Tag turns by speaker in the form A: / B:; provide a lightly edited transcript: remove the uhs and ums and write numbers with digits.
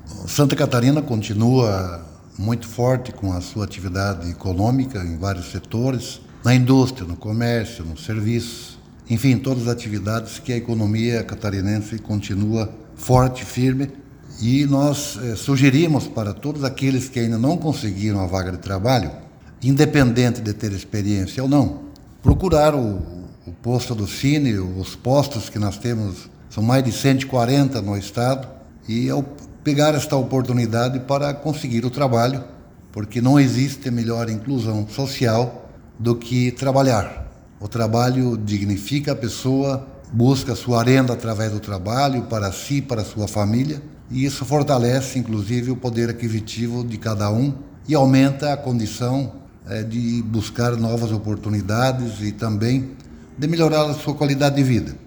A: Santa Catarina continua muito forte com a sua atividade econômica em vários setores, na indústria, no comércio, no serviço, enfim, todas as atividades que a economia catarinense continua forte, firme. E nós sugerimos para todos aqueles que ainda não conseguiram a vaga de trabalho, independente de ter experiência ou não, procurar o posto do Cine, os postos que nós temos, são mais de 140 no estado, e pegar esta oportunidade para conseguir o trabalho, porque não existe melhor inclusão social do que trabalhar. O trabalho dignifica a pessoa, busca sua renda através do trabalho, para si, para sua família, e isso fortalece, inclusive, o poder aquisitivo de cada um e aumenta a condição de buscar novas oportunidades e também de melhorar a sua qualidade de vida.